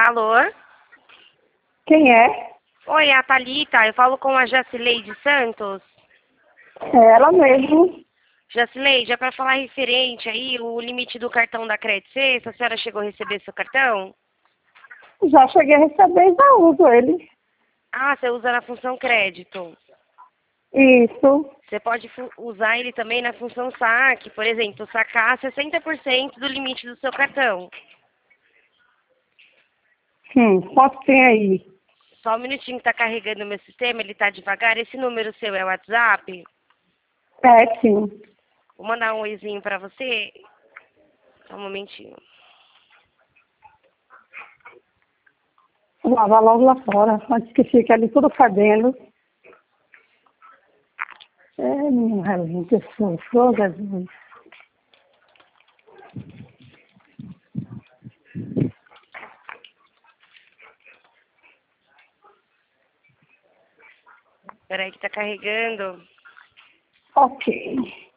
Alô? Quem é? Oi, é a Thalita. Eu falo com a Jacileide Santos. É ela mesmo. Jacileide, é para falar referente aí o limite do cartão da Credit Suisse. A senhora chegou a receber seu cartão? Já cheguei a receber e já uso ele. Ah, você usa na função crédito. Isso. Você pode usar ele também na função saque. Por exemplo, sacar 60% do limite do seu cartão. Quanto tem aí? Só um minutinho que está carregando o meu sistema, ele está devagar. Esse número seu é o WhatsApp? É, sim. Vou mandar um oizinho para você. Só um momentinho. Vou lavar logo lá fora, antes que fique ali tudo fedendo. É, meu relento, eu sou Jesus. Peraí que tá carregando. Ok.